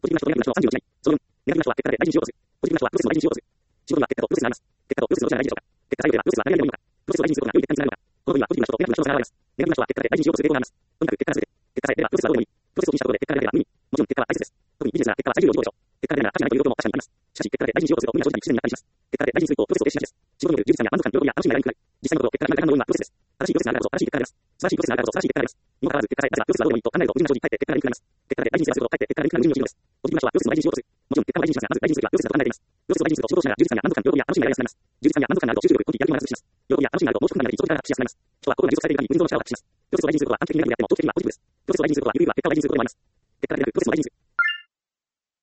ポジティブな人とネガティブな人の36時代。その4、ネガティブな人は結果だけ大事にしようとする。ポジティブな人はプロセスの大事にしようとする。仕事には結果とプロセスがあります。結果とプロセスのどちらが大事でしょうか。結果が良ければプロセスは何が良いのか。プロセスを大事にすることが良い結果につながるのか。この分にはポジティブな人とネガティブな人の差があります。ネガティブな人は結果だけ大事にしようとする傾向があります。とにかく結果が全て。結果さえ出ればプロセスはどうでもいい。プロセスを大事にしたことで結果が出れば無意味。もちろん結果は大切です。特にビジネスなら結果は最重要の事項でしょう。結果が出るなら価値がないという要求も確かにあります。しかし結果だけ大事にしようとすると無理な正直に不自然になったりします。結果だけ大事にするとプロセスを停止しがちです。仕事による充実感や満足感、喜びや楽しみが得られにくなる。実際のところ結果が今大半の要因はプロセスです。正しいプロセスがあるからこそ正しい結果が出ます。素晴らしいプロセスがあるからこそ素晴らしい結果が出ます。にもかかわらず結果さえ出せばプロセスはどうでもいいと考えると無理な正直かえって結果が出にくくなります。結果だけ大事にすればするほどかえって結果が出にくくなる矛盾を生じるのです。ポジティブな人はプロセスを大事にしようとする。もちろん結果を大事にしますが、まず大事にするはプロセスだと考えています。プロセスを大事にすると仕事をしながら充実感や満足感、喜びや楽しみが得られやすくなります。充実感や満足感があると集中力、根気、やる気を満たします。喜びや楽しみがあると脳縮困難なり、自己力が発揮しやすくなります。人は心が充足されている限り無尽蔵の力を発揮します。プロセスを大事にすることは完璧にネガティブであっても、動機的にはポジティブです。プロセスを大事にすることは有意義であっても結果が大事にすることでもあります。結果が出なくプロセスを大事にする。